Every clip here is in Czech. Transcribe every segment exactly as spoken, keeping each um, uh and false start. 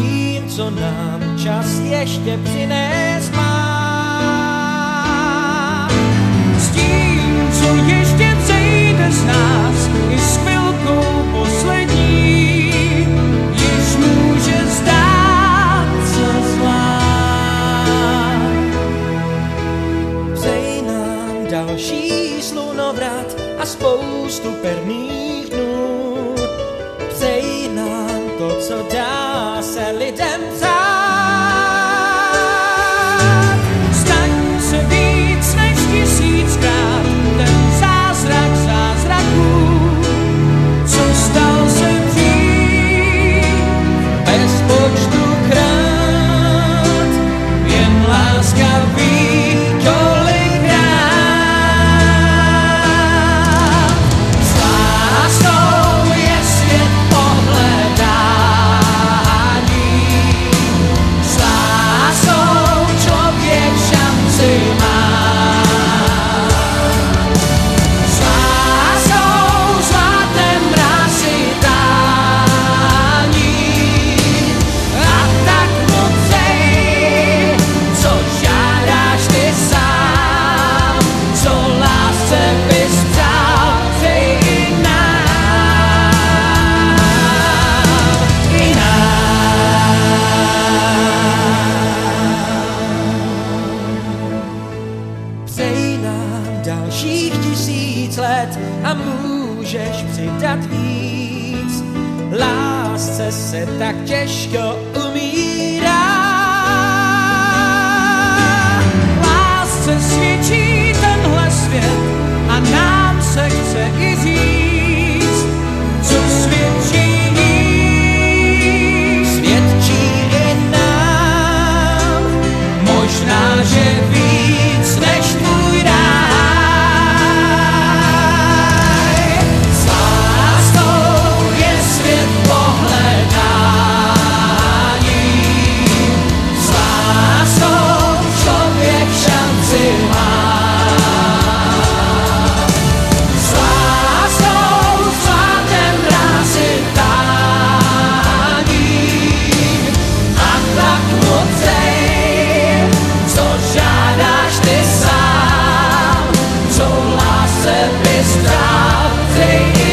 tím, co nám čas ještě přinést má. S tím, co ještě přejde z nás, i s chvilkou poslední, již může zdát se zvlášť. Přeji nám další slunovrat a spoustu perných dnů. Přeji nám to, co dá se lidem přát. Staň se víc než tisíckrát ten zázrak zázraků, co stal se dřív bez počtu krát, jen láska ví kolikrát. S láskou je svět pohledání, s láskou člověk šanci má. S láskou zvládne mrázy dání a tak mocej, co žádáš ty sám, co lásce bys přál, přeji i nám, i nám. Přeji nám dalších tisíc let a můžeš přidat víc. Lásce se tak těžko umírá. Lásce svědčí tenhle svět a nám se chce i říct, co svědčí jí, svědčí i nám. Možná, že víc než tvůj ráj. S láskou je svět pohledání, s láskou člověk šanci má. S láskou zvládne mrázy dání a tak mocej, co žádáš ty sám, co lásce bys dal, přeji i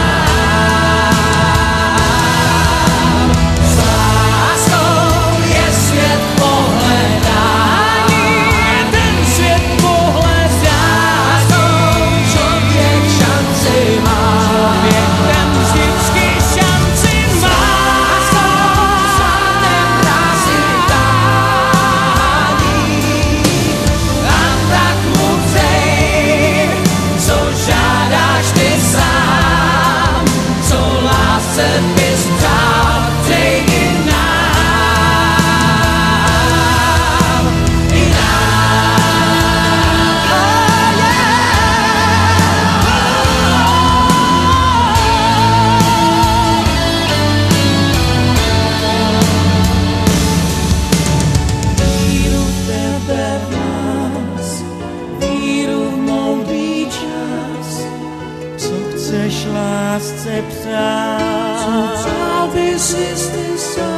nám. S láskou je svět pohledání, ten svět pohledání, člověk šanci má. Člověk ten vždycky šanci má. S láskou zvládne mrázy dání a tak mocej, co žádáš ty sám, co lásce bys přál, přeji i nám, i víru v tebe v nás, víru v moudrý čas, co chceš lásce přát. Co přál bys ty sám.